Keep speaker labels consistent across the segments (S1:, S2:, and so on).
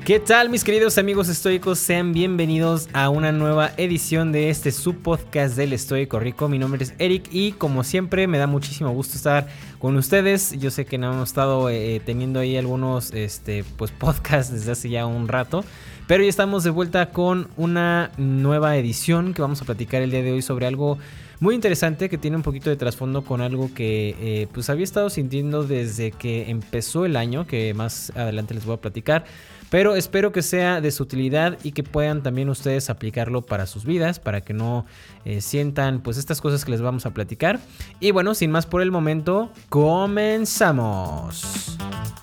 S1: ¿Qué tal, mis queridos amigos estoicos? Sean bienvenidos a una nueva edición de este subpodcast del Estoico Rico. Mi nombre es Eric y como siempre me da muchísimo gusto estar con ustedes. Yo sé que no hemos estado teniendo ahí algunos podcasts desde hace ya un rato, pero ya estamos de vuelta con una nueva edición que vamos a platicar el día de hoy sobre algo muy interesante que tiene un poquito de trasfondo con algo que había estado sintiendo desde que empezó el año, que más adelante les voy a platicar. Pero espero que sea de su utilidad y que puedan también ustedes aplicarlo para sus vidas, para que no sientan pues estas cosas que les vamos a platicar. Y bueno, sin más por el momento, comenzamos.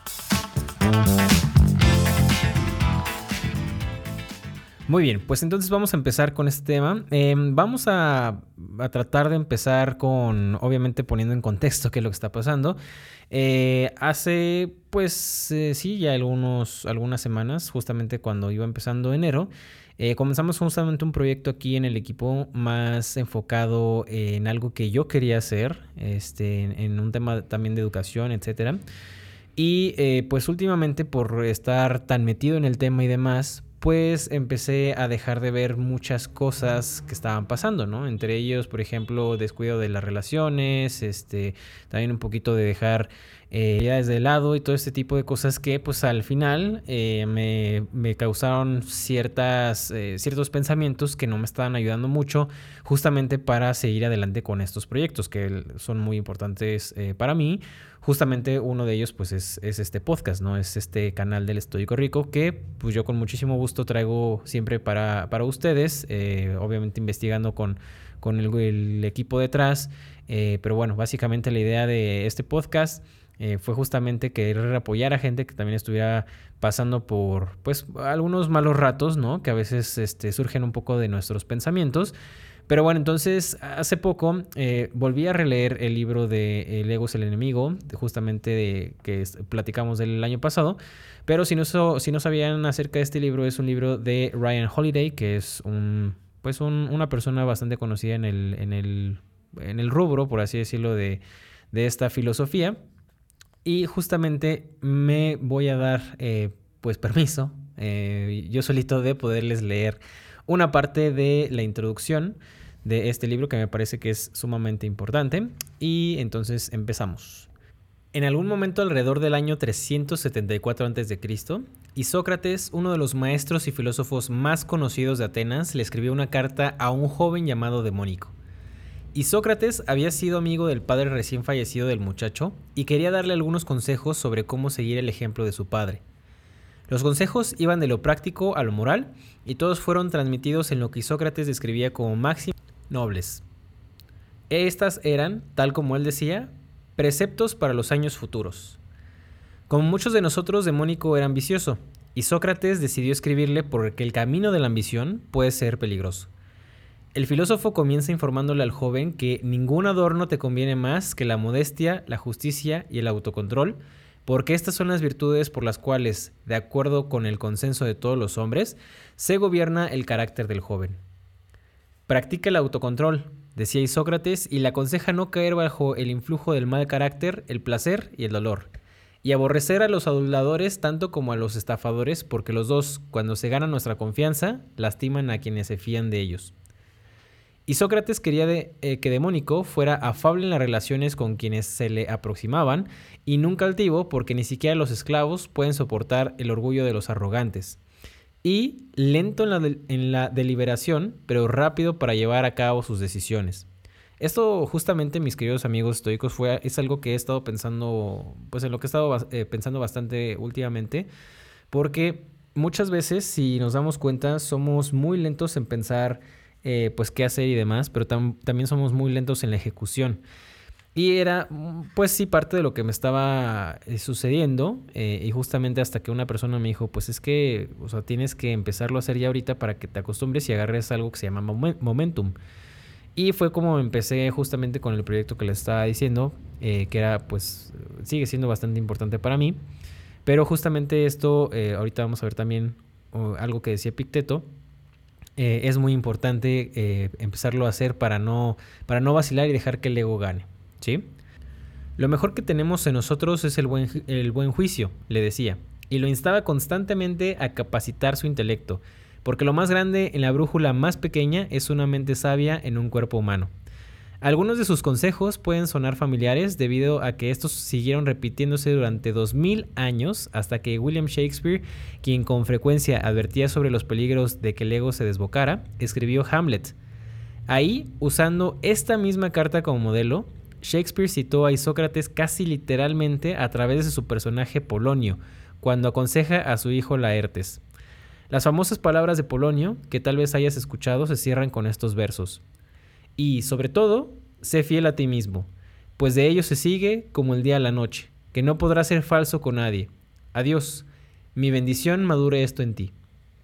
S1: Muy bien, pues entonces vamos a empezar con este tema. Vamos a tratar de empezar con, obviamente, poniendo en contexto qué es lo que está pasando. Hace, ya algunas semanas, justamente cuando iba empezando enero, comenzamos justamente un proyecto aquí en el equipo más enfocado en algo que yo quería hacer, en un tema también de educación, etcétera. Y pues últimamente por estar tan metido en el tema y demás, pues empecé a dejar de ver muchas cosas que estaban pasando, ¿no? Entre ellos, por ejemplo, descuido de las relaciones, también un poquito de dejar ideas de lado y todo este tipo de cosas que pues al final me causaron ciertos pensamientos que no me estaban ayudando mucho justamente para seguir adelante con estos proyectos que son muy importantes para mí. Justamente uno de ellos pues es este podcast, ¿no? Es este canal del Estoico Rico que pues yo con muchísimo gusto traigo siempre para ustedes, obviamente investigando con el equipo detrás, pero bueno, básicamente la idea de este podcast fue justamente querer apoyar a gente que también estuviera pasando por pues algunos malos ratos, ¿no? Que a veces surgen un poco de nuestros pensamientos. Pero bueno, entonces hace poco volví a releer el libro de El ego es el enemigo, justamente que platicamos del año pasado. Pero si no sabían acerca de este libro, es un libro de Ryan Holiday, que es una persona bastante conocida en el rubro, por así decirlo, de esta filosofía. Y justamente me voy a dar permiso, yo solito, de poderles leer una parte de la introducción de este libro que me parece que es sumamente importante. Y entonces empezamos. En algún momento alrededor del año 374 a.C., Isócrates, uno de los maestros y filósofos más conocidos de Atenas, le escribió una carta a un joven llamado Demónico. Isócrates había sido amigo del padre recién fallecido del muchacho y quería darle algunos consejos sobre cómo seguir el ejemplo de su padre. Los consejos iban de lo práctico a lo moral y todos fueron transmitidos en lo que Isócrates describía como máximas nobles. Estas eran, tal como él decía, preceptos para los años futuros. Como muchos de nosotros, Demónico era ambicioso y Sócrates decidió escribirle porque el camino de la ambición puede ser peligroso. El filósofo comienza informándole al joven que ningún adorno te conviene más que la modestia, la justicia y el autocontrol, porque estas son las virtudes por las cuales, de acuerdo con el consenso de todos los hombres, se gobierna el carácter del joven. Practica el autocontrol, decía Isócrates, y le aconseja no caer bajo el influjo del mal carácter, el placer y el dolor, y aborrecer a los aduladores tanto como a los estafadores, porque los dos, cuando se ganan nuestra confianza, lastiman a quienes se fían de ellos. Isócrates quería que Demónico fuera afable en las relaciones con quienes se le aproximaban y nunca altivo, porque ni siquiera los esclavos pueden soportar el orgullo de los arrogantes. Y lento en la deliberación, pero rápido para llevar a cabo sus decisiones. Esto justamente, mis queridos amigos estoicos, es algo que he estado pensando, en lo que he estado pensando bastante últimamente, porque muchas veces, si nos damos cuenta, somos muy lentos en pensar qué hacer y demás, pero también somos muy lentos en la ejecución. Y era, pues sí, parte de lo que me estaba sucediendo, y justamente hasta que una persona me dijo, pues es que, o sea, tienes que empezarlo a hacer ya ahorita para que te acostumbres y agarres algo que se llama momentum. Y fue como empecé justamente con el proyecto que les estaba diciendo, que era, pues, sigue siendo bastante importante para mí. Pero justamente esto, ahorita vamos a ver también algo que decía Epicteto. Es muy importante empezarlo a hacer para no vacilar y dejar que el ego gane, ¿sí? Lo mejor que tenemos en nosotros es el buen juicio, le decía. y lo instaba constantemente a capacitar su intelecto, porque lo más grande en la brújula más pequeña es una mente sabia en un cuerpo humano. Algunos de sus consejos pueden sonar familiares debido a que estos siguieron repitiéndose durante 2000 años hasta que William Shakespeare, quien con frecuencia advertía sobre los peligros de que el ego se desbocara, escribió Hamlet. Ahí, usando esta misma carta como modelo, Shakespeare citó a Isócrates casi literalmente a través de su personaje Polonio, cuando aconseja a su hijo Laertes. Las famosas palabras de Polonio, que tal vez hayas escuchado, se cierran con estos versos. Y, sobre todo, sé fiel a ti mismo, pues de ello se sigue como el día a la noche, que no podrás ser falso con nadie. Adiós, mi bendición madure esto en ti.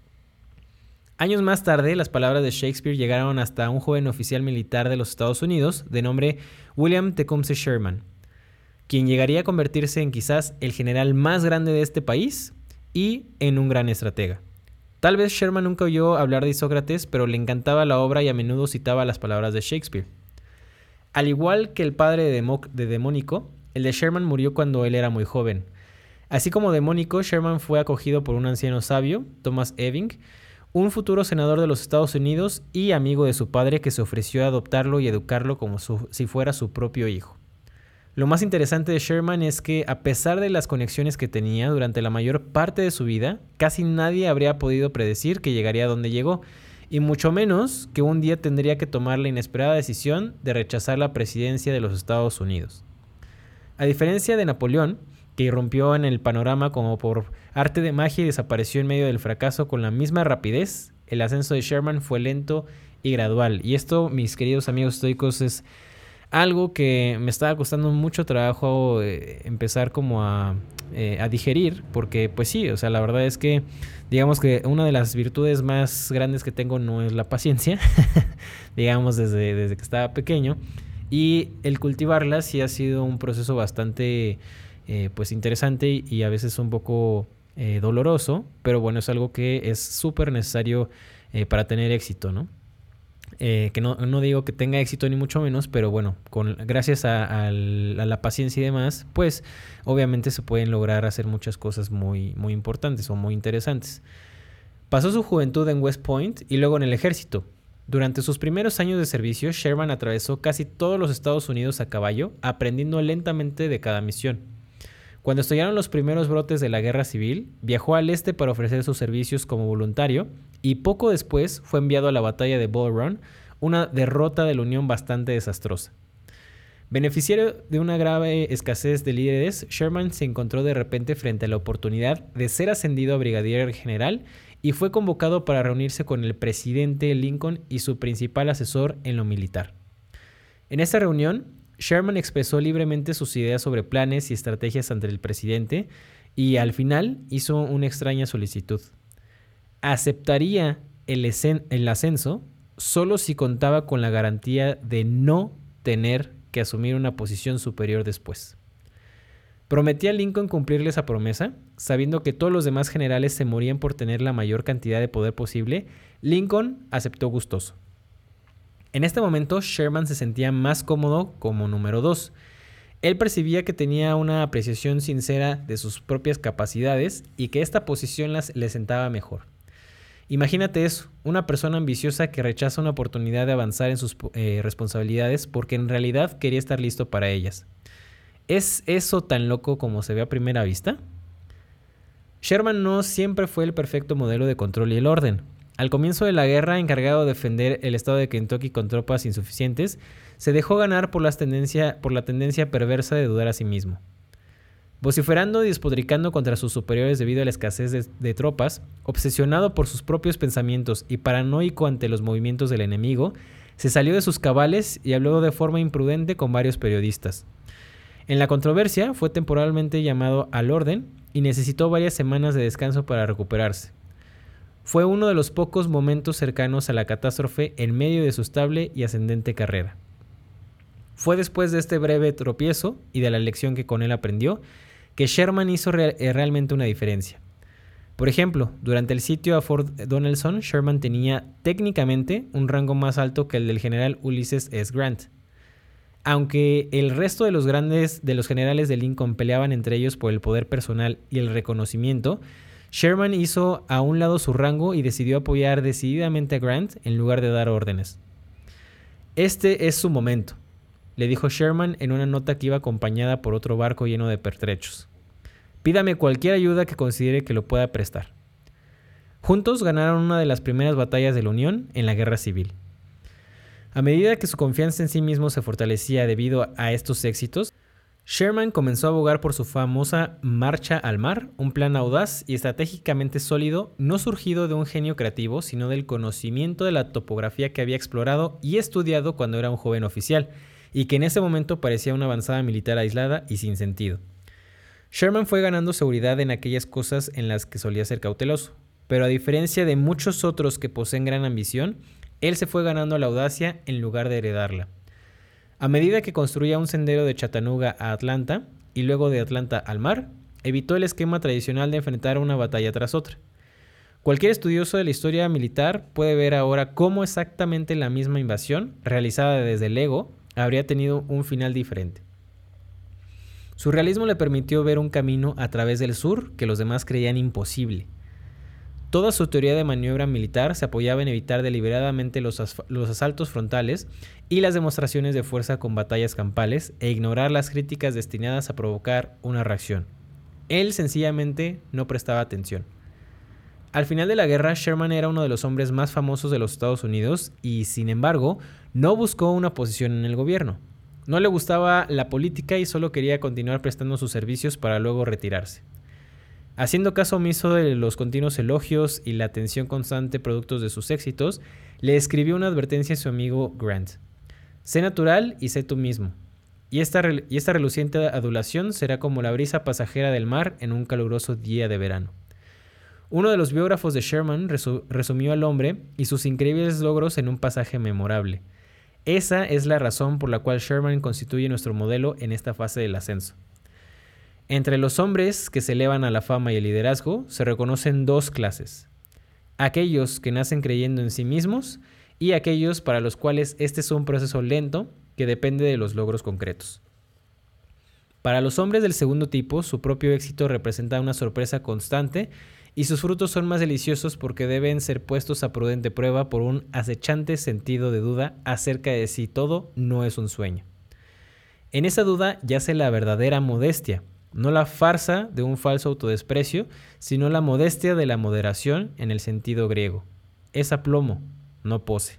S1: Años más tarde, las palabras de Shakespeare llegaron hasta un joven oficial militar de los Estados Unidos de nombre William Tecumseh Sherman, quien llegaría a convertirse en quizás el general más grande de este país y en un gran estratega. Tal vez Sherman nunca oyó hablar de Isócrates, pero le encantaba la obra y a menudo citaba las palabras de Shakespeare. Al igual que el padre de Demónico, el de Sherman murió cuando él era muy joven. Así como Demónico, Sherman fue acogido por un anciano sabio, Thomas Ewing, un futuro senador de los Estados Unidos y amigo de su padre que se ofreció a adoptarlo y educarlo como si fuera su propio hijo. Lo más interesante de Sherman es que, a pesar de las conexiones que tenía durante la mayor parte de su vida, casi nadie habría podido predecir que llegaría a donde llegó, y mucho menos que un día tendría que tomar la inesperada decisión de rechazar la presidencia de los Estados Unidos. A diferencia de Napoleón, que irrumpió en el panorama como por arte de magia y desapareció en medio del fracaso con la misma rapidez, el ascenso de Sherman fue lento y gradual. Y esto, mis queridos amigos estoicos, es algo que me estaba costando mucho trabajo empezar como a digerir, porque pues sí, o sea, la verdad es que digamos que una de las virtudes más grandes que tengo no es la paciencia, digamos desde que estaba pequeño, y el cultivarla sí ha sido un proceso bastante pues interesante y a veces un poco doloroso, pero bueno, es algo que es súper necesario para tener éxito, ¿no? Que no digo que tenga éxito ni mucho menos, pero bueno, gracias a la paciencia y demás, pues obviamente se pueden lograr hacer muchas cosas muy, muy importantes o muy interesantes. Pasó su juventud en West Point y luego en el ejército. Durante sus primeros años de servicio, Sherman atravesó casi todos los Estados Unidos a caballo, aprendiendo lentamente de cada misión. Cuando estallaron los primeros brotes de la guerra civil, viajó al este para ofrecer sus servicios como voluntario y poco después fue enviado a la batalla de Bull Run, una derrota de la Unión bastante desastrosa. Beneficiario de una grave escasez de líderes, Sherman se encontró de repente frente a la oportunidad de ser ascendido a brigadier general y fue convocado para reunirse con el presidente Lincoln y su principal asesor en lo militar. En esta reunión, Sherman expresó libremente sus ideas sobre planes y estrategias ante el presidente y al final hizo una extraña solicitud. Aceptaría el ascenso solo si contaba con la garantía de no tener que asumir una posición superior después. Prometía a Lincoln cumplirle esa promesa, sabiendo que todos los demás generales se morían por tener la mayor cantidad de poder posible. Lincoln aceptó gustoso. En este momento, Sherman se sentía más cómodo como número 2. Él percibía que tenía una apreciación sincera de sus propias capacidades y que esta posición le sentaba mejor. Imagínate eso, una persona ambiciosa que rechaza una oportunidad de avanzar en sus responsabilidades porque en realidad quería estar listo para ellas. ¿Es eso tan loco como se ve a primera vista? Sherman no siempre fue el perfecto modelo de control y el orden. Al comienzo de la guerra, encargado de defender el estado de Kentucky con tropas insuficientes, se dejó ganar por la tendencia perversa de dudar a sí mismo. Vociferando y despotricando contra sus superiores debido a la escasez de tropas, obsesionado por sus propios pensamientos y paranoico ante los movimientos del enemigo, se salió de sus cabales y habló de forma imprudente con varios periodistas. En la controversia, fue temporalmente llamado al orden y necesitó varias semanas de descanso para recuperarse. Fue uno de los pocos momentos cercanos a la catástrofe en medio de su estable y ascendente carrera. Fue después de este breve tropiezo y de la lección que con él aprendió que Sherman hizo realmente una diferencia. Por ejemplo, durante el sitio a Fort Donelson, Sherman tenía técnicamente un rango más alto que el del general Ulysses S. Grant. Aunque el resto de los generales de Lincoln peleaban entre ellos por el poder personal y el reconocimiento, Sherman hizo a un lado su rango y decidió apoyar decididamente a Grant en lugar de dar órdenes. Este es su momento, le dijo Sherman en una nota que iba acompañada por otro barco lleno de pertrechos. Pídame cualquier ayuda que considere que lo pueda prestar. Juntos ganaron una de las primeras batallas de la Unión en la Guerra Civil. A medida que su confianza en sí mismo se fortalecía debido a estos éxitos, Sherman comenzó a abogar por su famosa Marcha al Mar, un plan audaz y estratégicamente sólido, no surgido de un genio creativo, sino del conocimiento de la topografía que había explorado y estudiado cuando era un joven oficial, y que en ese momento parecía una avanzada militar aislada y sin sentido. Sherman fue ganando seguridad en aquellas cosas en las que solía ser cauteloso, pero a diferencia de muchos otros que poseen gran ambición, él se fue ganando la audacia en lugar de heredarla. A medida que construía un sendero de Chattanooga a Atlanta y luego de Atlanta al mar, evitó el esquema tradicional de enfrentar una batalla tras otra. Cualquier estudioso de la historia militar puede ver ahora cómo exactamente la misma invasión, realizada desde el ego, habría tenido un final diferente. Su realismo le permitió ver un camino a través del sur que los demás creían imposible. Toda su teoría de maniobra militar se apoyaba en evitar deliberadamente los asaltos frontales y las demostraciones de fuerza con batallas campales e ignorar las críticas destinadas a provocar una reacción. Él sencillamente no prestaba atención. Al final de la guerra, Sherman era uno de los hombres más famosos de los Estados Unidos y, sin embargo, no buscó una posición en el gobierno. No le gustaba la política y solo quería continuar prestando sus servicios para luego retirarse. Haciendo caso omiso de los continuos elogios y la atención constante productos de sus éxitos, le escribió una advertencia a su amigo Grant. Sé natural y sé tú mismo. Y esta reluciente adulación será como la brisa pasajera del mar en un caluroso día de verano. Uno de los biógrafos de Sherman resumió al hombre y sus increíbles logros en un pasaje memorable. Esa es la razón por la cual Sherman constituye nuestro modelo en esta fase del ascenso. Entre los hombres que se elevan a la fama y el liderazgo se reconocen dos clases: aquellos que nacen creyendo en sí mismos y aquellos para los cuales este es un proceso lento que depende de los logros concretos. Para los hombres del segundo tipo, su propio éxito representa una sorpresa constante y sus frutos son más deliciosos porque deben ser puestos a prudente prueba por un acechante sentido de duda acerca de si todo no es un sueño. En esa duda yace la verdadera modestia, no la farsa de un falso autodesprecio, sino la modestia de la moderación en el sentido griego. Es aplomo, no pose.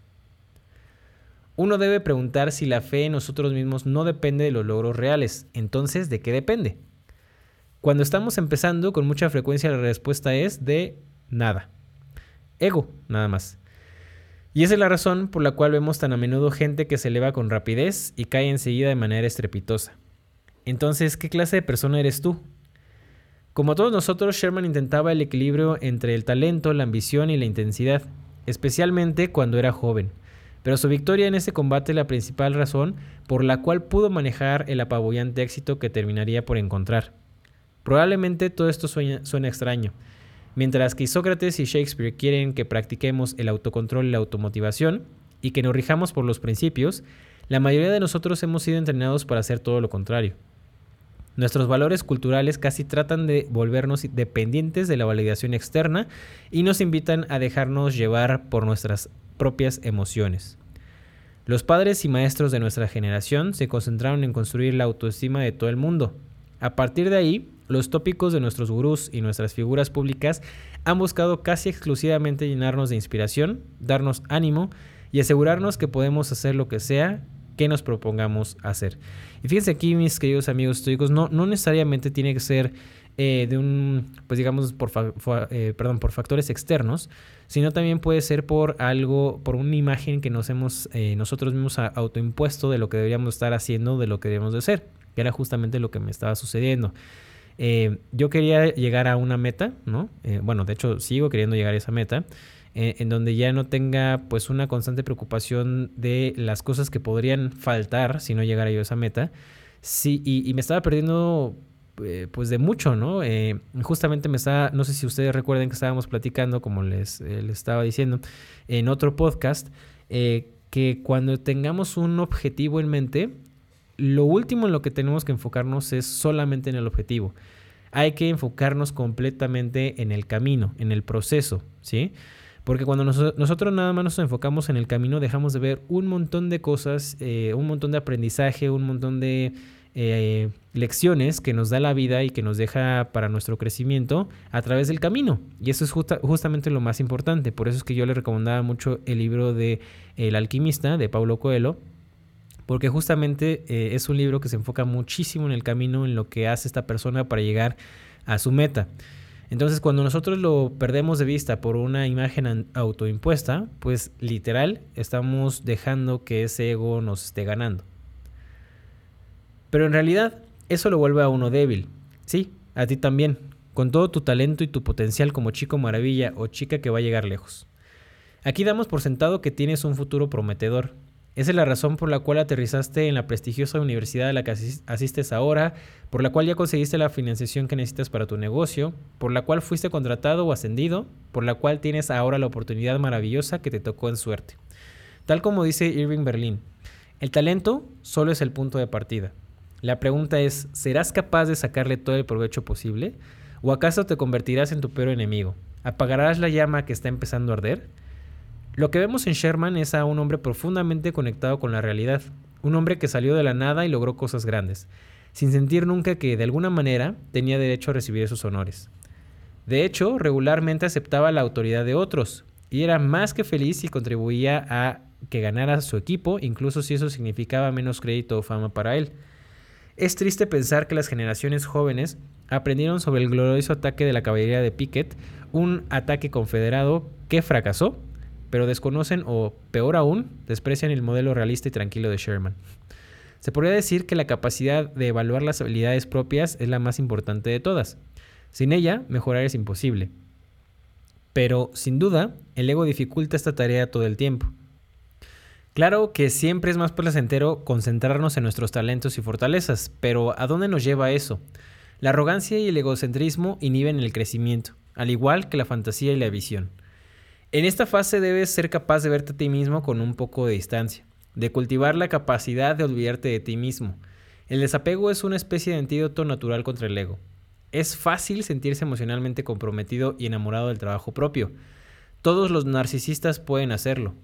S1: Uno debe preguntar si la fe en nosotros mismos no depende de los logros reales. Entonces, ¿de qué depende? Cuando estamos empezando, con mucha frecuencia la respuesta es de nada. Ego, nada más. Y esa es la razón por la cual vemos tan a menudo gente que se eleva con rapidez y cae enseguida de manera estrepitosa. Entonces, ¿qué clase de persona eres tú? Como todos nosotros, Sherman intentaba el equilibrio entre el talento, la ambición y la intensidad, especialmente cuando era joven. Pero su victoria en ese combate es la principal razón por la cual pudo manejar el apabullante éxito que terminaría por encontrar. Probablemente todo esto suena extraño. Mientras que Sócrates y Shakespeare quieren que practiquemos el autocontrol y la automotivación y que nos rijamos por los principios, la mayoría de nosotros hemos sido entrenados para hacer todo lo contrario. Nuestros valores culturales casi tratan de volvernos dependientes de la validación externa y nos invitan a dejarnos llevar por nuestras propias emociones. Los padres y maestros de nuestra generación se concentraron en construir la autoestima de todo el mundo. A partir de ahí, los tópicos de nuestros gurús y nuestras figuras públicas han buscado casi exclusivamente llenarnos de inspiración, darnos ánimo y asegurarnos que podemos hacer lo que sea que nos propongamos hacer. Y fíjense aquí, mis queridos amigos estoicos, no necesariamente tiene que ser por factores externos, sino también puede ser por una imagen que nos hemos nosotros mismos autoimpuesto de lo que deberíamos estar haciendo, de lo que debemos de ser, que era justamente lo que me estaba sucediendo. Yo quería llegar a una meta, ¿no? De hecho sigo queriendo llegar a esa meta, en donde ya no tenga pues una constante preocupación de las cosas que podrían faltar si no llegara yo a esa meta. Sí, y me estaba perdiendo pues de mucho, ¿no? Justamente no sé si ustedes recuerden que estábamos platicando, como les estaba diciendo en otro podcast, que cuando tengamos un objetivo en mente, lo último en lo que tenemos que enfocarnos es solamente en el objetivo. Hay que enfocarnos completamente en el camino, en el proceso, ¿sí? Porque cuando nosotros nada más nos enfocamos en el camino, dejamos de ver un montón de cosas, un montón de aprendizaje, un montón de lecciones que nos da la vida y que nos deja para nuestro crecimiento a través del camino. Y eso es justamente lo más importante. Por eso es que yo le recomendaba mucho el libro de El Alquimista, de Paulo Coelho, porque justamente es un libro que se enfoca muchísimo en el camino, en lo que hace esta persona para llegar a su meta. Entonces, cuando nosotros lo perdemos de vista por una imagen autoimpuesta, pues literal estamos dejando que ese ego nos esté ganando. Pero en realidad, eso lo vuelve a uno débil. Sí, a ti también, con todo tu talento y tu potencial como chico maravilla o chica que va a llegar lejos. Aquí damos por sentado que tienes un futuro prometedor. Esa es la razón por la cual aterrizaste en la prestigiosa universidad a la que asistes ahora, por la cual ya conseguiste la financiación que necesitas para tu negocio, por la cual fuiste contratado o ascendido, por la cual tienes ahora la oportunidad maravillosa que te tocó en suerte. Tal como dice Irving Berlin, el talento solo es el punto de partida. La pregunta es, ¿serás capaz de sacarle todo el provecho posible? ¿O acaso te convertirás en tu peor enemigo? ¿Apagarás la llama que está empezando a arder? Lo que vemos en Sherman es a un hombre profundamente conectado con la realidad, un hombre que salió de la nada y logró cosas grandes, sin sentir nunca que de alguna manera tenía derecho a recibir esos honores. De hecho, regularmente aceptaba la autoridad de otros y era más que feliz si contribuía a que ganara su equipo, incluso si eso significaba menos crédito o fama para él. Es triste pensar que las generaciones jóvenes aprendieron sobre el glorioso ataque de la caballería de Pickett, un ataque confederado que fracasó, pero desconocen o, peor aún, desprecian el modelo realista y tranquilo de Sherman. Se podría decir que la capacidad de evaluar las habilidades propias es la más importante de todas. Sin ella, mejorar es imposible. Pero, sin duda, el ego dificulta esta tarea todo el tiempo. Claro que siempre es más placentero concentrarnos en nuestros talentos y fortalezas, pero ¿a dónde nos lleva eso? La arrogancia y el egocentrismo inhiben el crecimiento, al igual que la fantasía y la visión. En esta fase debes ser capaz de verte a ti mismo con un poco de distancia, de cultivar la capacidad de olvidarte de ti mismo. El desapego es una especie de antídoto natural contra el ego. Es fácil sentirse emocionalmente comprometido y enamorado del trabajo propio. Todos los narcisistas pueden hacerlo.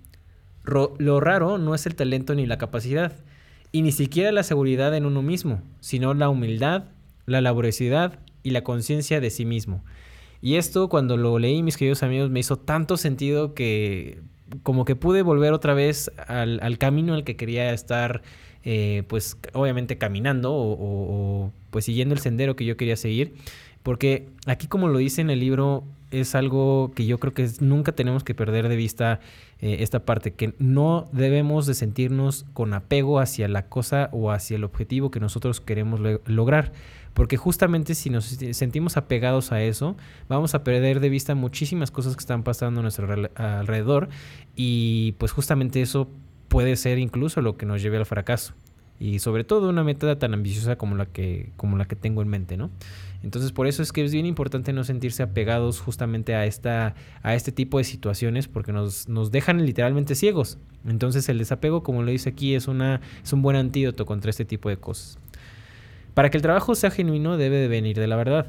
S1: Lo raro no es el talento ni la capacidad, y ni siquiera la seguridad en uno mismo, sino la humildad, la laboriosidad y la conciencia de sí mismo. Y esto, cuando lo leí, mis queridos amigos, me hizo tanto sentido que como que pude volver otra vez al camino al que quería estar, pues obviamente caminando o pues siguiendo el sendero que yo quería seguir. Porque aquí, como lo dice en el libro, es algo que yo creo que nunca tenemos que perder de vista, esta parte, que no debemos de sentirnos con apego hacia la cosa o hacia el objetivo que nosotros queremos lograr. Porque justamente si nos sentimos apegados a eso, vamos a perder de vista muchísimas cosas que están pasando a nuestro alrededor, y pues justamente eso puede ser incluso lo que nos lleve al fracaso. Y sobre todo una meta tan ambiciosa como la que tengo en mente, ¿no? Entonces, por eso es que es bien importante no sentirse apegados justamente a este tipo de situaciones, porque nos dejan literalmente ciegos. Entonces, el desapego, como lo dice aquí, es un buen antídoto contra este tipo de cosas. Para que el trabajo sea genuino, debe de venir de la verdad.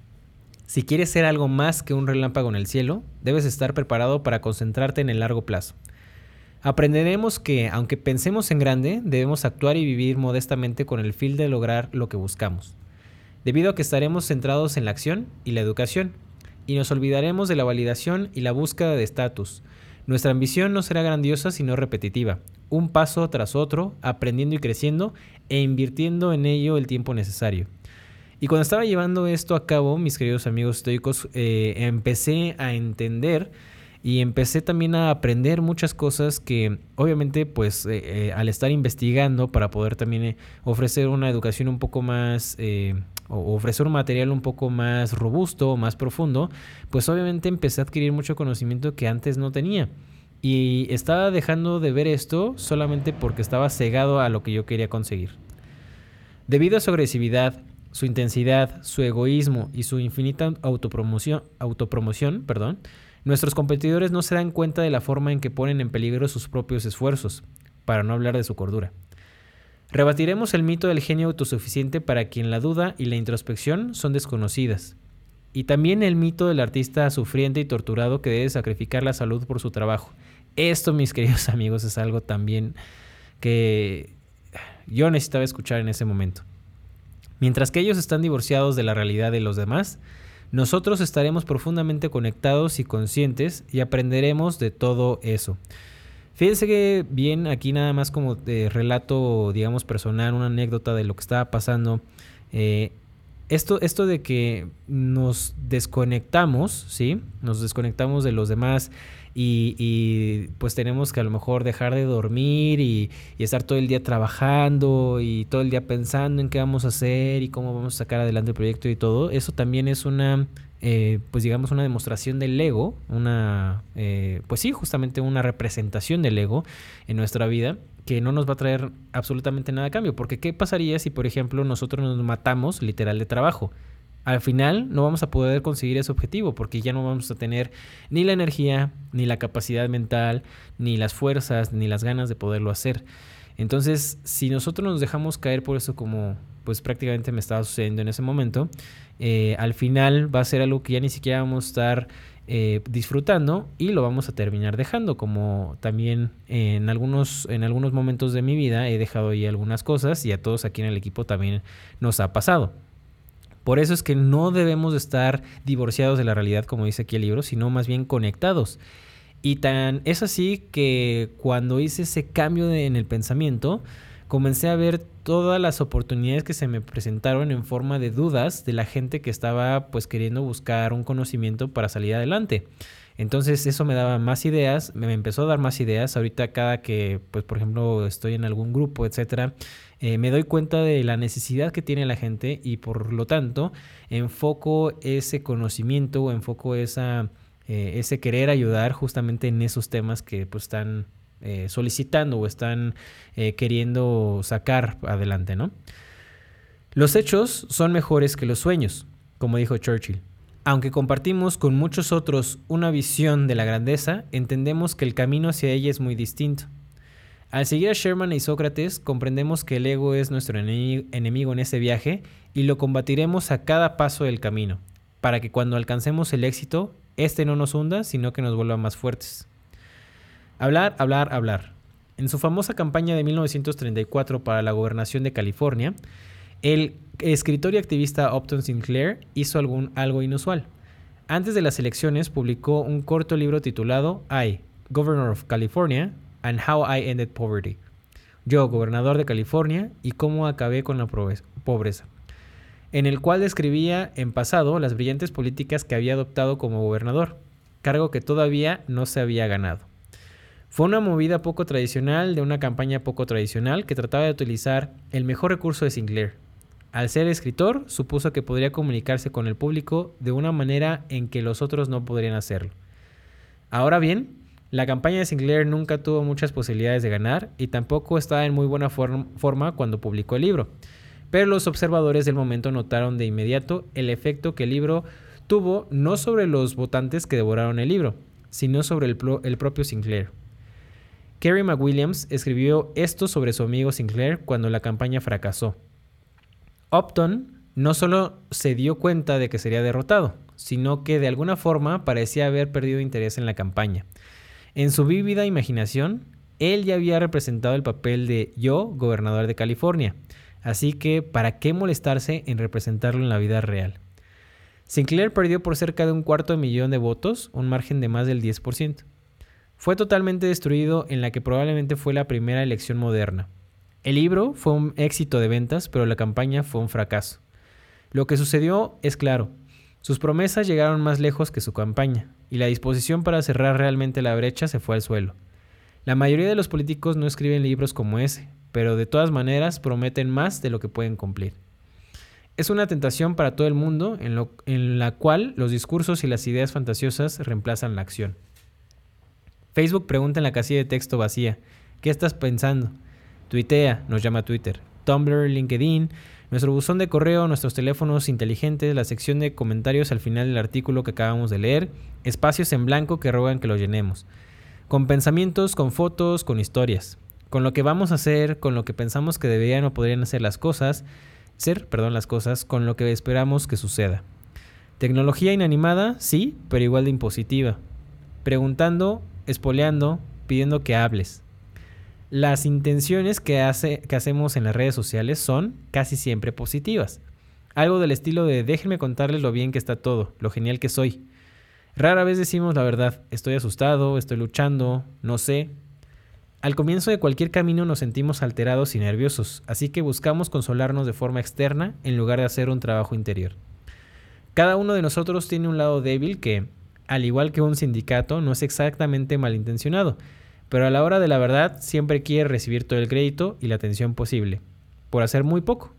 S1: Si quieres ser algo más que un relámpago en el cielo, debes estar preparado para concentrarte en el largo plazo. Aprenderemos que, aunque pensemos en grande, debemos actuar y vivir modestamente con el fin de lograr lo que buscamos. Debido a que estaremos centrados en la acción y la educación, y nos olvidaremos de la validación y la búsqueda de estatus. Nuestra ambición no será grandiosa sino repetitiva, un paso tras otro, aprendiendo y creciendo e invirtiendo en ello el tiempo necesario. Y cuando estaba llevando esto a cabo, mis queridos amigos estoicos, empecé a entender y empecé también a aprender muchas cosas que obviamente pues al estar investigando para poder también ofrecer una educación un poco más o ofrecer un material un poco más robusto, más profundo, pues obviamente empecé a adquirir mucho conocimiento que antes no tenía. Y estaba dejando de ver esto solamente porque estaba cegado a lo que yo quería conseguir. Debido a su agresividad, su intensidad, su egoísmo y su infinita autopromoción, nuestros competidores no se dan cuenta de la forma en que ponen en peligro sus propios esfuerzos, para no hablar de su cordura. Rebatiremos el mito del genio autosuficiente para quien la duda y la introspección son desconocidas. Y también el mito del artista sufriente y torturado que debe sacrificar la salud por su trabajo. Esto, mis queridos amigos, es algo también que yo necesitaba escuchar en ese momento. Mientras que ellos están divorciados de la realidad de los demás, nosotros estaremos profundamente conectados y conscientes y aprenderemos de todo eso. Fíjense que bien, aquí nada más como de relato, digamos, personal, una anécdota de lo que estaba pasando. Esto de que nos desconectamos, ¿sí? Nos desconectamos de los demás y pues tenemos que a lo mejor dejar de dormir y estar todo el día trabajando y todo el día pensando en qué vamos a hacer y cómo vamos a sacar adelante el proyecto y todo. Eso también es una, pues digamos, una demostración del ego, pues sí, justamente una representación del ego en nuestra vida, que no nos va a traer absolutamente nada a cambio. Porque ¿qué pasaría si, por ejemplo, nosotros nos matamos literal de trabajo? Al final no vamos a poder conseguir ese objetivo porque ya no vamos a tener ni la energía, ni la capacidad mental, ni las fuerzas, ni las ganas de poderlo hacer. Entonces, si nosotros nos dejamos caer por eso, como pues prácticamente me estaba sucediendo en ese momento, al final va a ser algo que ya ni siquiera vamos a estar disfrutando y lo vamos a terminar dejando, como también en algunos momentos de mi vida he dejado ahí algunas cosas y a todos aquí en el equipo también nos ha pasado. Por eso es que no debemos de estar divorciados de la realidad, como dice aquí el libro, sino más bien conectados. Y tan es así que cuando hice ese cambio en el pensamiento, comencé a ver todas las oportunidades que se me presentaron en forma de dudas de la gente que estaba pues queriendo buscar un conocimiento para salir adelante. Entonces eso me daba más ideas, me empezó a dar más ideas. Ahorita cada que, pues por ejemplo, estoy en algún grupo, etcétera, me doy cuenta de la necesidad que tiene la gente y por lo tanto enfoco ese conocimiento o enfoco ese querer ayudar justamente en esos temas que pues están solicitando o están queriendo sacar adelante, ¿no? Los hechos son mejores que los sueños, como dijo Churchill. Aunque compartimos con muchos otros una visión de la grandeza, entendemos que el camino hacia ella es muy distinto. Al seguir a Sherman y Sócrates, comprendemos que el ego es nuestro enemigo en ese viaje y lo combatiremos a cada paso del camino, para que cuando alcancemos el éxito, este no nos hunda, sino que nos vuelva más fuertes. Hablar, hablar, hablar. En su famosa campaña de 1934 para la gobernación de California, el escritor y activista Upton Sinclair hizo algo inusual. Antes de las elecciones publicó un corto libro titulado I, Governor of California, and How I Ended Poverty. Yo, gobernador de California, y cómo acabé con la pobreza. En el cual describía en pasado las brillantes políticas que había adoptado como gobernador, cargo que todavía no se había ganado. Fue una movida poco tradicional de una campaña poco tradicional que trataba de utilizar el mejor recurso de Sinclair. Al ser escritor, supuso que podría comunicarse con el público de una manera en que los otros no podrían hacerlo. Ahora bien, la campaña de Sinclair nunca tuvo muchas posibilidades de ganar y tampoco estaba en muy buena forma cuando publicó el libro. Pero los observadores del momento notaron de inmediato el efecto que el libro tuvo no sobre los votantes que devoraron el libro, sino sobre el propio Sinclair. Kerry McWilliams escribió esto sobre su amigo Sinclair cuando la campaña fracasó. Upton no solo se dio cuenta de que sería derrotado, sino que de alguna forma parecía haber perdido interés en la campaña. En su vívida imaginación, él ya había representado el papel de yo, gobernador de California, así que ¿para qué molestarse en representarlo en la vida real? Sinclair perdió por cerca de 250,000 de votos, un margen de más del 10%. Fue totalmente destruido en la que probablemente fue la primera elección moderna. El libro fue un éxito de ventas, pero la campaña fue un fracaso. Lo que sucedió es claro. Sus promesas llegaron más lejos que su campaña, y la disposición para cerrar realmente la brecha se fue al suelo. La mayoría de los políticos no escriben libros como ese, pero de todas maneras prometen más de lo que pueden cumplir. Es una tentación para todo el mundo en la cual los discursos y las ideas fantasiosas reemplazan la acción. Facebook pregunta en la casilla de texto vacía, ¿qué estás pensando? Tuitea, nos llama Twitter. Tumblr, LinkedIn, nuestro buzón de correo, nuestros teléfonos inteligentes, la sección de comentarios al final del artículo que acabamos de leer, espacios en blanco que rogan que los llenemos. Con pensamientos, con fotos, con historias. con lo que vamos a hacer, con lo que pensamos que deberían o podrían hacer las cosas, con lo que esperamos que suceda. Tecnología inanimada, sí, pero igual de impositiva. Preguntando, espoleando, pidiendo que hables. Las intenciones que hacemos en las redes sociales son casi siempre positivas. Algo del estilo de déjenme contarles lo bien que está todo, lo genial que soy. Rara vez decimos la verdad, estoy asustado, estoy luchando, no sé. Al comienzo de cualquier camino nos sentimos alterados y nerviosos, así que buscamos consolarnos de forma externa en lugar de hacer un trabajo interior. Cada uno de nosotros tiene un lado débil que, al igual que un sindicato, no es exactamente malintencionado, pero a la hora de la verdad siempre quiere recibir todo el crédito y la atención posible, por hacer muy poco.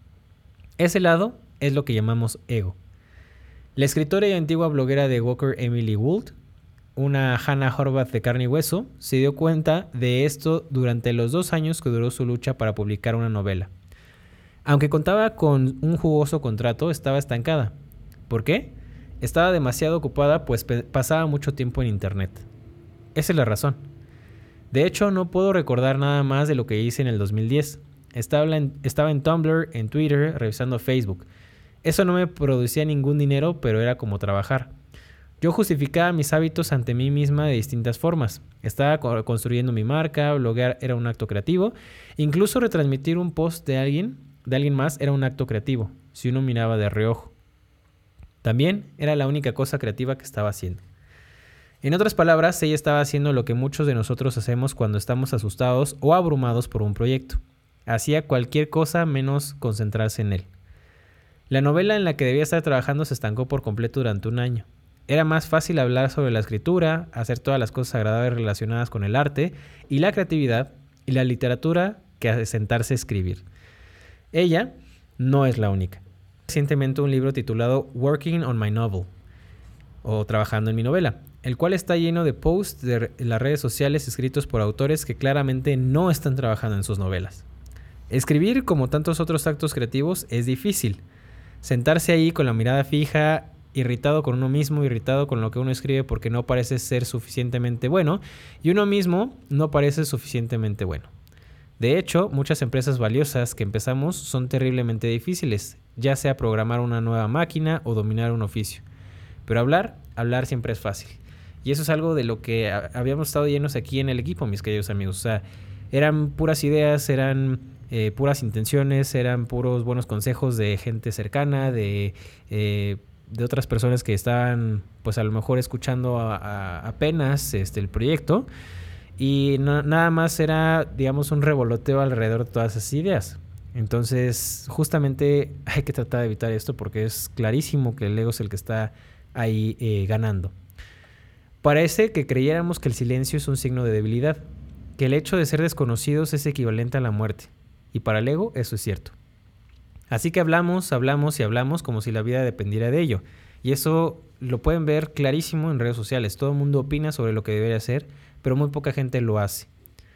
S1: Ese lado es lo que llamamos ego. La escritora y antigua bloguera de Walker, Emily Gould, una Hannah Horvath de carne y hueso, se dio cuenta de esto durante los 2 años que duró su lucha para publicar una novela. Aunque contaba con un jugoso contrato, estaba estancada. ¿Por qué? Estaba demasiado ocupada, pues pasaba mucho tiempo en internet. Esa es la razón. De hecho, no puedo recordar nada más de lo que hice en el 2010. Estaba en Tumblr, en Twitter, revisando Facebook. Eso no me producía ningún dinero, pero era como trabajar. Yo justificaba mis hábitos ante mí misma de distintas formas. Estaba construyendo mi marca, bloguear era un acto creativo. Incluso retransmitir un post de alguien más era un acto creativo, si uno miraba de reojo. También era la única cosa creativa que estaba haciendo. En otras palabras, ella estaba haciendo lo que muchos de nosotros hacemos cuando estamos asustados o abrumados por un proyecto. Hacía cualquier cosa menos concentrarse en él. La novela en la que debía estar trabajando se estancó por completo durante 1 año. Era más fácil hablar sobre la escritura, hacer todas las cosas agradables relacionadas con el arte y la creatividad y la literatura que sentarse a escribir. Ella no es la única. Recientemente un libro titulado Working on My Novel, o Trabajando en mi novela, el cual está lleno de posts de las redes sociales escritos por autores que claramente no están trabajando en sus novelas. Escribir, como tantos otros actos creativos, es difícil. Sentarse ahí con la mirada fija, irritado con uno mismo, irritado con lo que uno escribe porque no parece ser suficientemente bueno, y uno mismo no parece suficientemente bueno. De hecho, muchas empresas valiosas que empezamos son terriblemente difíciles, ya sea programar una nueva máquina o dominar un oficio. Pero hablar siempre es fácil. Y eso es algo de lo que habíamos estado llenos aquí en el equipo, mis queridos amigos. O sea, eran puras ideas, eran puras intenciones, eran puros buenos consejos de gente cercana, de otras personas que estaban, pues a lo mejor escuchando apenas el proyecto. Y nada más era, digamos, un revoloteo alrededor de todas esas ideas. Entonces, justamente hay que tratar de evitar esto porque es clarísimo que el ego es el que está ahí ganando. Parece que creyéramos que el silencio es un signo de debilidad, que el hecho de ser desconocidos es equivalente a la muerte. Y para el ego eso es cierto. Así que hablamos como si la vida dependiera de ello. Y eso lo pueden ver clarísimo en redes sociales. Todo el mundo opina sobre lo que debería hacer, pero muy poca gente lo hace.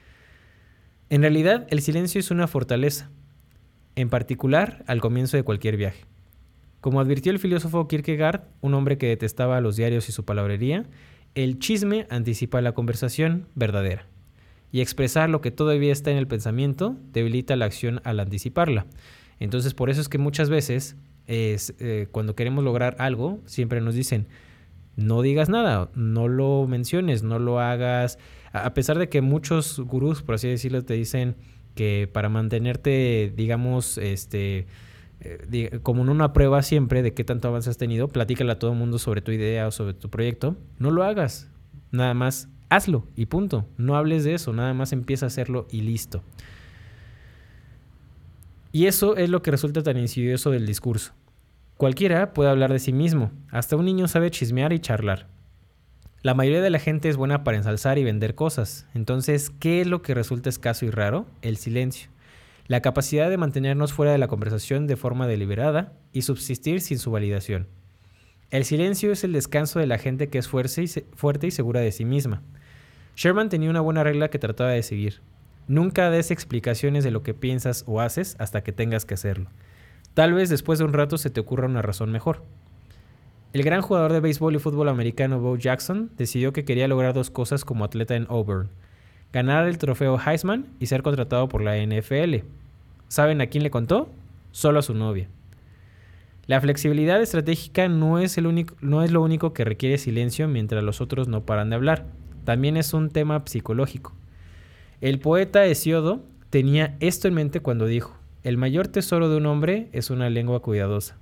S1: En realidad, el silencio es una fortaleza, en particular al comienzo de cualquier viaje. Como advirtió el filósofo Kierkegaard, un hombre que detestaba los diarios y su palabrería, el chisme anticipa la conversación verdadera. Y expresar lo que todavía está en el pensamiento debilita la acción al anticiparla. Entonces, por eso es que muchas veces, cuando queremos lograr algo, siempre nos dicen, no digas nada, no lo menciones, no lo hagas. A pesar de que muchos gurús, por así decirlo, te dicen que para mantenerte, digamos, como en una prueba siempre de qué tanto avance has tenido, platícale a todo el mundo sobre tu idea o sobre tu proyecto. No lo hagas, nada más hazlo y punto. No hables de eso, nada más empieza a hacerlo y listo. Y eso es lo que resulta tan insidioso del discurso. Cualquiera puede hablar de sí mismo, hasta un niño sabe chismear y charlar. La mayoría de la gente es buena para ensalzar y vender cosas. Entonces, ¿qué es lo que resulta escaso y raro? El silencio. La capacidad de mantenernos fuera de la conversación de forma deliberada y subsistir sin su validación. El silencio es el descanso de la gente que es fuerte y segura de sí misma. Sherman tenía una buena regla que trataba de seguir. Nunca des explicaciones de lo que piensas o haces hasta que tengas que hacerlo. Tal vez después de un rato se te ocurra una razón mejor. El gran jugador de béisbol y fútbol americano Bo Jackson decidió que quería lograr 2 cosas como atleta en Auburn: ganar el trofeo Heisman y ser contratado por la NFL. ¿Saben a quién le contó? Solo a su novia. La flexibilidad estratégica no es lo único que requiere silencio mientras los otros no paran de hablar. También es un tema psicológico. El poeta Hesíodo tenía esto en mente cuando dijo: el mayor tesoro de un hombre es una lengua cuidadosa.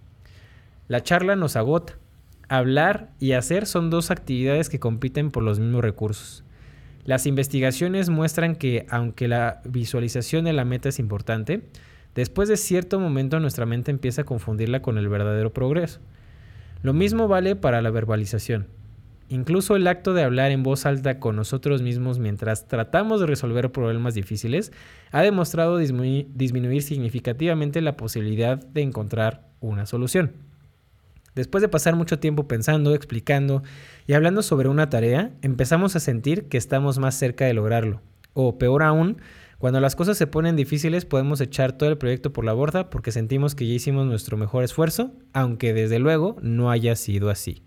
S1: La charla nos agota. Hablar y hacer son dos actividades que compiten por los mismos recursos. Las investigaciones muestran que, aunque la visualización de la meta es importante, después de cierto momento nuestra mente empieza a confundirla con el verdadero progreso. Lo mismo vale para la verbalización. Incluso el acto de hablar en voz alta con nosotros mismos mientras tratamos de resolver problemas difíciles ha demostrado disminuir significativamente la posibilidad de encontrar una solución. Después de pasar mucho tiempo pensando, explicando y hablando sobre una tarea, empezamos a sentir que estamos más cerca de lograrlo. O peor aún, cuando las cosas se ponen difíciles podemos echar todo el proyecto por la borda porque sentimos que ya hicimos nuestro mejor esfuerzo, aunque desde luego no haya sido así.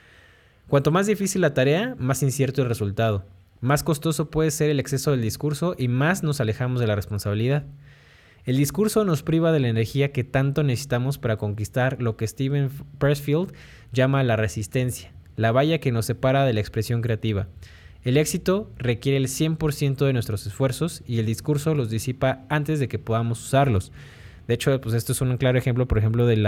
S1: Cuanto más difícil la tarea, más incierto el resultado. Más costoso puede ser el exceso del discurso y más nos alejamos de la responsabilidad. El discurso nos priva de la energía que tanto necesitamos para conquistar lo que Steven Pressfield llama la resistencia, la valla que nos separa de la expresión creativa. El éxito requiere el 100% de nuestros esfuerzos y el discurso los disipa antes de que podamos usarlos. De hecho, pues esto es un claro ejemplo, por ejemplo, de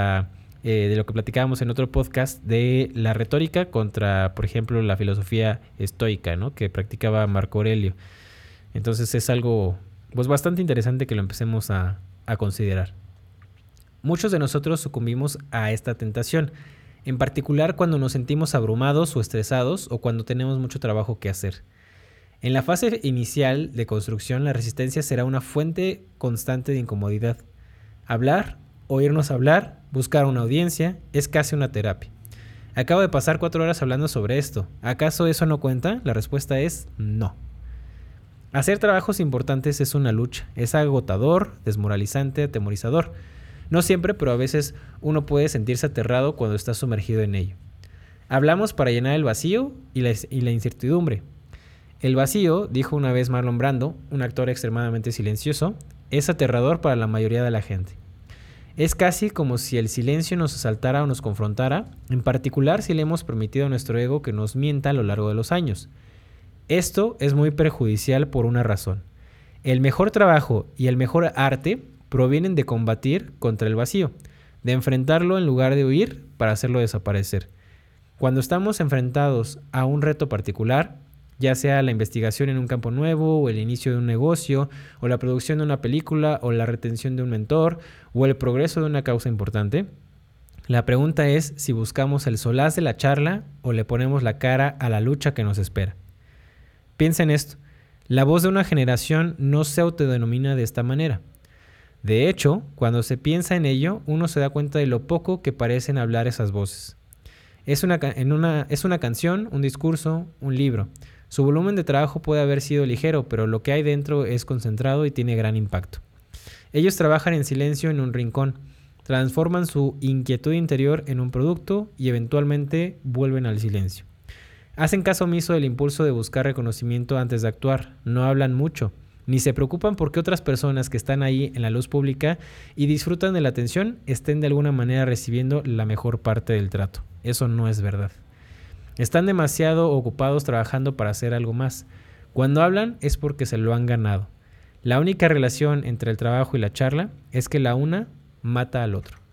S1: lo que platicábamos en otro podcast de la retórica contra, por ejemplo, la filosofía estoica, ¿no?, que practicaba Marco Aurelio. Entonces es algo pues bastante interesante que lo empecemos a considerar. Muchos de nosotros sucumbimos a esta tentación, en particular cuando nos sentimos abrumados o estresados o cuando tenemos mucho trabajo que hacer. En la fase inicial de construcción, la resistencia será una fuente constante de incomodidad. Hablar, oírnos hablar, buscar una audiencia, es casi una terapia. Acabo de pasar 4 horas hablando sobre esto. ¿Acaso eso no cuenta? La respuesta es no. Hacer trabajos importantes es una lucha, es agotador, desmoralizante, atemorizador. No siempre, pero a veces uno puede sentirse aterrado cuando está sumergido en ello. Hablamos para llenar el vacío y la incertidumbre. El vacío, dijo una vez Marlon Brando, un actor extremadamente silencioso, es aterrador para la mayoría de la gente. Es casi como si el silencio nos asaltara o nos confrontara, en particular si le hemos permitido a nuestro ego que nos mienta a lo largo de los años. Esto es muy perjudicial por una razón. El mejor trabajo y el mejor arte provienen de combatir contra el vacío, de enfrentarlo en lugar de huir para hacerlo desaparecer. Cuando estamos enfrentados a un reto particular, ya sea la investigación en un campo nuevo, o el inicio de un negocio, o la producción de una película, o la retención de un mentor, o el progreso de una causa importante, la pregunta es si buscamos el solaz de la charla o le ponemos la cara a la lucha que nos espera. Piensa en esto, la voz de una generación no se autodenomina de esta manera. De hecho, cuando se piensa en ello, uno se da cuenta de lo poco que parecen hablar esas voces. Es una canción, un discurso, un libro. Su volumen de trabajo puede haber sido ligero, pero lo que hay dentro es concentrado y tiene gran impacto. Ellos trabajan en silencio en un rincón, transforman su inquietud interior en un producto y eventualmente vuelven al silencio. Hacen caso omiso del impulso de buscar reconocimiento antes de actuar, no hablan mucho, ni se preocupan porque otras personas que están ahí en la luz pública y disfrutan de la atención estén de alguna manera recibiendo la mejor parte del trato. Eso no es verdad. Están demasiado ocupados trabajando para hacer algo más. Cuando hablan es porque se lo han ganado. La única relación entre el trabajo y la charla es que la una mata al otro.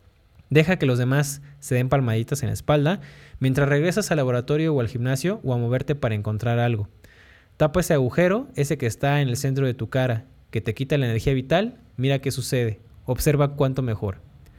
S1: Deja que los demás se den palmaditas en la espalda mientras regresas al laboratorio o al gimnasio o a moverte para encontrar algo. Tapa ese agujero, ese que está en el centro de tu cara, que te quita la energía vital. Mira qué sucede. Observa cuánto mejora.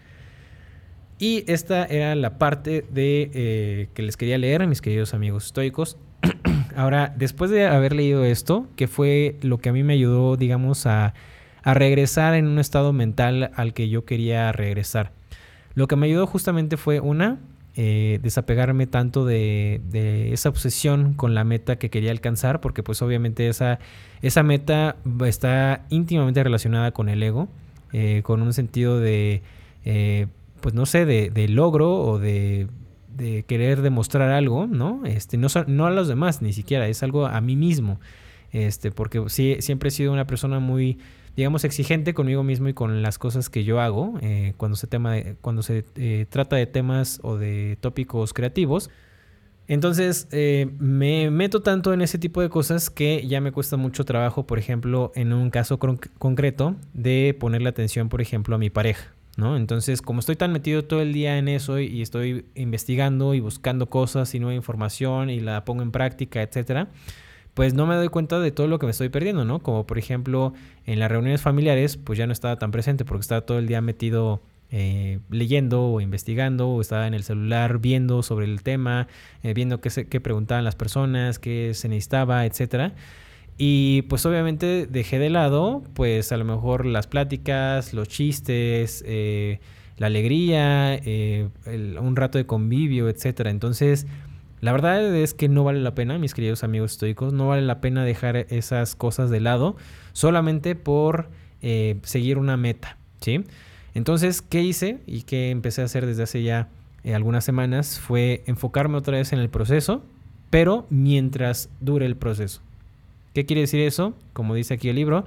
S1: Y esta era la parte que les quería leer, mis queridos amigos estoicos. Ahora, después de haber leído esto, que fue lo que a mí me ayudó, digamos, a regresar en un estado mental al que yo quería regresar. Lo que me ayudó justamente fue desapegarme tanto de esa obsesión con la meta que quería alcanzar, porque pues obviamente esa meta está íntimamente relacionada con el ego, con un sentido de, pues no sé, de logro o de querer demostrar algo, ¿no? No a los demás ni siquiera, es algo a mí mismo. porque sí, siempre he sido una persona muy, digamos, exigente conmigo mismo y con las cosas que yo hago cuando se trata de temas o de tópicos creativos. Entonces me meto tanto en ese tipo de cosas que ya me cuesta mucho trabajo, por ejemplo, en un caso concreto de ponerle atención, por ejemplo, a mi pareja, ¿no? Entonces, como estoy tan metido todo el día en eso y estoy investigando y buscando cosas y nueva información y la pongo en práctica, etcétera, pues no me doy cuenta de todo lo que me estoy perdiendo, ¿no? Como por ejemplo, en las reuniones familiares, pues ya no estaba tan presente porque estaba todo el día metido leyendo o investigando, o estaba en el celular viendo sobre el tema, viendo qué preguntaban las personas, qué se necesitaba, etcétera. Y pues obviamente dejé de lado, pues a lo mejor las pláticas, los chistes, la alegría, un rato de convivio, etcétera. Entonces, la verdad es que no vale la pena, mis queridos amigos estoicos, no vale la pena dejar esas cosas de lado solamente por seguir una meta, ¿sí? Entonces, ¿qué hice y qué empecé a hacer desde hace ya algunas semanas? Fue enfocarme otra vez en el proceso, pero mientras dure el proceso. ¿Qué quiere decir eso? Como dice aquí el libro,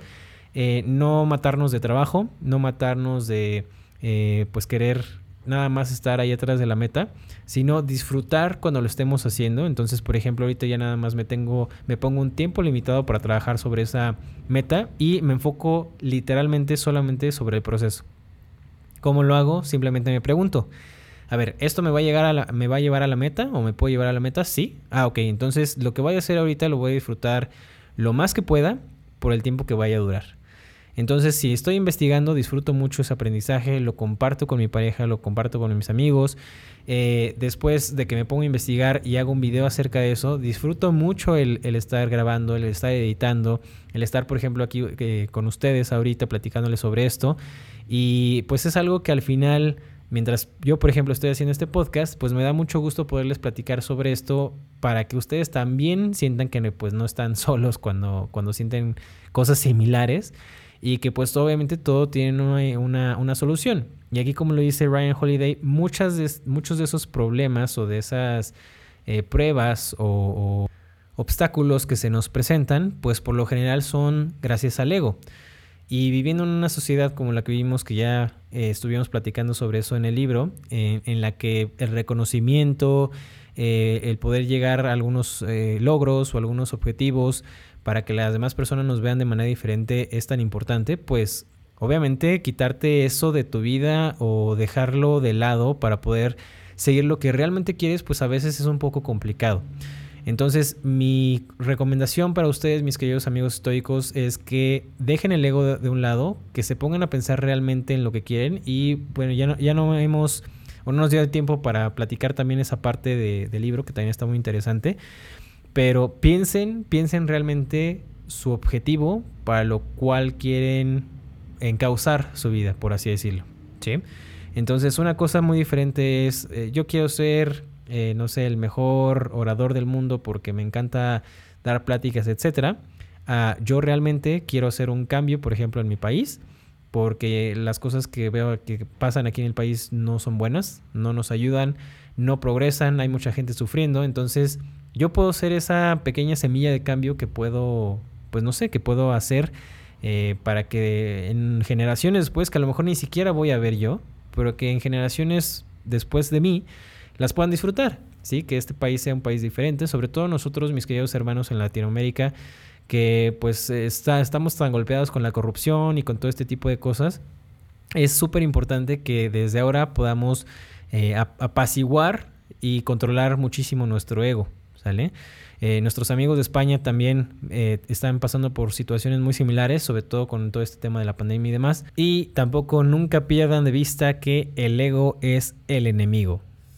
S1: no matarnos de trabajo, no matarnos de pues querer nada más estar ahí atrás de la meta, sino disfrutar cuando lo estemos haciendo. Entonces, por ejemplo, ahorita ya nada más me pongo un tiempo limitado para trabajar sobre esa meta y me enfoco literalmente solamente sobre el proceso. ¿Cómo lo hago? Simplemente me pregunto, a ver, ¿esto me va a llevar a la meta o me puede llevar a la meta? Sí. Ok, entonces lo que voy a hacer ahorita lo voy a disfrutar lo más que pueda por el tiempo que vaya a durar. Entonces, si estoy investigando, disfruto mucho ese aprendizaje, lo comparto con mi pareja, lo comparto con mis amigos. Después de que me pongo a investigar y hago un video acerca de eso, disfruto mucho el estar grabando, el estar editando, el estar, por ejemplo, aquí con ustedes ahorita platicándoles sobre esto. Y pues es algo que al final, mientras yo, por ejemplo, estoy haciendo este podcast, pues me da mucho gusto poderles platicar sobre esto para que ustedes también sientan que pues no están solos cuando sienten cosas similares y que pues obviamente todo tiene una solución. Y aquí, como lo dice Ryan Holiday, muchos de esos problemas o de esas pruebas o obstáculos que se nos presentan, pues por lo general son gracias al ego. Y viviendo en una sociedad como la que vivimos, que ya estuvimos platicando sobre eso en el libro, en la que el reconocimiento, el poder llegar a algunos logros o algunos objetivos para que las demás personas nos vean de manera diferente es tan importante, pues obviamente quitarte eso de tu vida o dejarlo de lado para poder seguir lo que realmente quieres, pues a veces es un poco complicado. Entonces, mi recomendación para ustedes, mis queridos amigos estoicos, es que dejen el ego de un lado, que se pongan a pensar realmente en lo que quieren. Y bueno, ya no nos dio el tiempo para platicar también esa parte del libro, que también está muy interesante. Pero piensen realmente su objetivo para lo cual quieren encauzar su vida, por así decirlo, ¿sí? Entonces, una cosa muy diferente es, yo quiero ser... no sé, el mejor orador del mundo porque me encanta dar pláticas, etcétera. Yo realmente quiero hacer un cambio, por ejemplo, en mi país, porque las cosas que veo que pasan aquí en el país no son buenas, no nos ayudan, no progresan, hay mucha gente sufriendo. Entonces, yo puedo ser esa pequeña semilla de cambio que puedo, pues no sé, que puedo hacer para que en generaciones después, que a lo mejor ni siquiera voy a ver yo, pero que en generaciones después de mí las puedan disfrutar, ¿sí? Que este país sea un país diferente, sobre todo nosotros, mis queridos hermanos en Latinoamérica, que pues estamos tan golpeados con la corrupción y con todo este tipo de cosas. Es súper importante que desde ahora podamos apaciguar y controlar muchísimo nuestro ego, ¿sale? Nuestros amigos de España también están pasando por situaciones muy similares, sobre todo con todo este tema de la pandemia y demás. Y tampoco nunca pierdan de vista que el ego es el enemigo.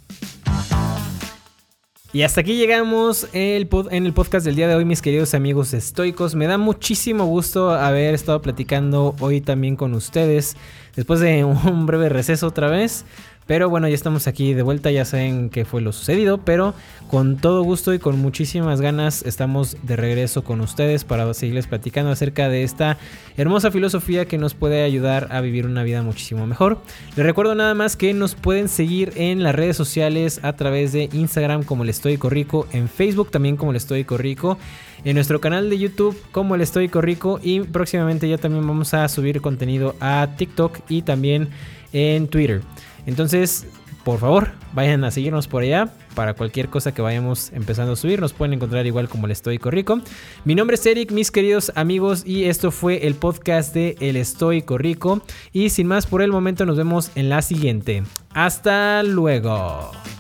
S1: Y hasta aquí llegamos en el podcast del día de hoy, mis queridos amigos estoicos. Me da muchísimo gusto haber estado platicando hoy también con ustedes, después de un breve receso otra vez. Pero bueno, ya estamos aquí de vuelta, ya saben qué fue lo sucedido, pero con todo gusto y con muchísimas ganas estamos de regreso con ustedes para seguirles platicando acerca de esta hermosa filosofía que nos puede ayudar a vivir una vida muchísimo mejor. Les recuerdo nada más que nos pueden seguir en las redes sociales a través de Instagram como El Estoico Rico, en Facebook también como El Estoico Rico, en nuestro canal de YouTube como El Estoico Rico, y próximamente ya también vamos a subir contenido a TikTok y también en Twitter. Entonces, por favor, vayan a seguirnos por allá. Para cualquier cosa que vayamos empezando a subir, nos pueden encontrar igual como El Estoico Rico. Mi nombre es Eric, mis queridos amigos, y esto fue el podcast de El Estoico Rico. Y sin más por el momento, nos vemos en la siguiente. ¡Hasta luego!